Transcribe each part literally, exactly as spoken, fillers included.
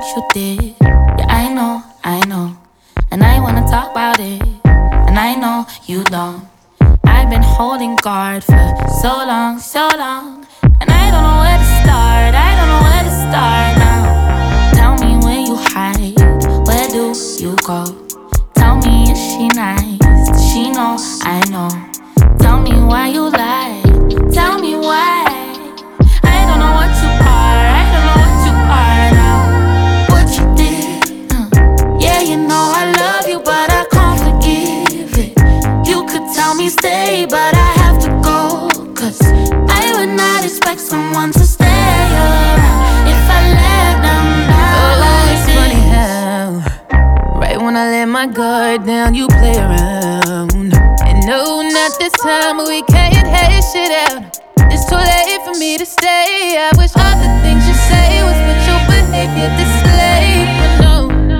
you did. Yeah, I know, I know. And I wanna talk about it. And I know you don't. I've been holding guard for so long, so long. And I don't know where to start, I don't know where to start now. Tell me where you hide, where do you go? Tell me, is she nice? Does she know I know? Tell me why you lie, tell me why. I don't know what you are, I don't know what you are now. What you did, uh, yeah, you know I love you, but I can't forgive it. You could tell me stay, but I have to go. Cause I would not expect someone to stay around if I let them down. Oh, it's funny how right when I let my guard down, you play around. And no, not this time, we can't hash shit out. It's too late for me to stay. I wish all the things you say was what your behavior displayed. But no,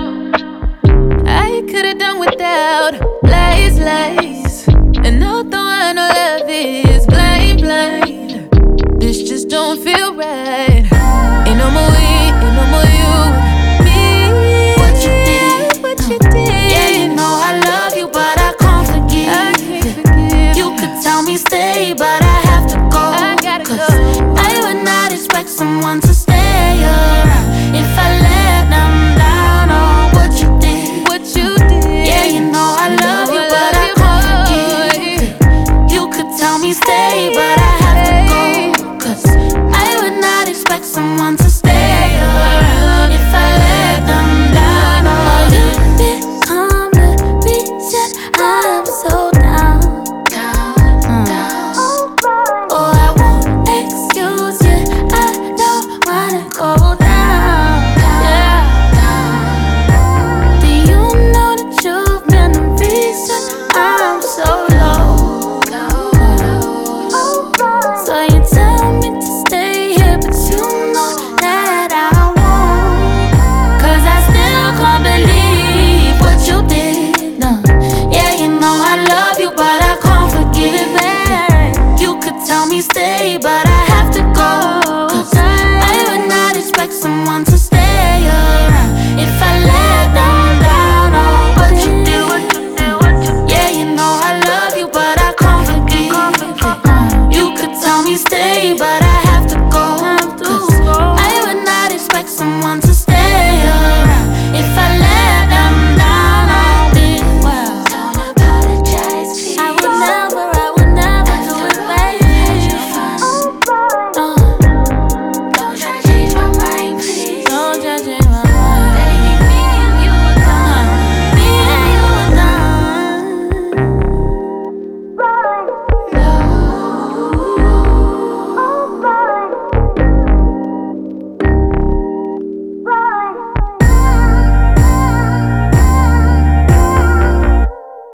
I could've done without lies, lies. And although I know love is blind, blind, this just don't feel right. Ain't no more we, ain't no more you with me. What you did, what you did. Yeah, you know I love you, but I can't forgive. I can't forgive. You could tell me stay, but I have to go. I gotta Cause go. I would not expect someone to stay around if I let them down. Oh, what you did, What you did. yeah, you know I love you, but I can't forgive. You could tell me stay, but I have to go. Cause I would not expect someone to stay around if I let them down. Oh, you become the reason I'm so down. Oh, I won't excuse you, I don't wanna go down. Yeah. Do you know that you've been the reason I'm so low? So you tell me to stay here, but you know that I won't. Cause I still can't believe what you did. No. Yeah, you know I love you, but I can't forgive it. You could tell me stay, but I have to go. Cause I would not expect someone to stay around if I let them down. Oh, what you do, what you do, what you do. Yeah, you know I love you, but I can't forgive it. You could tell me stay, but I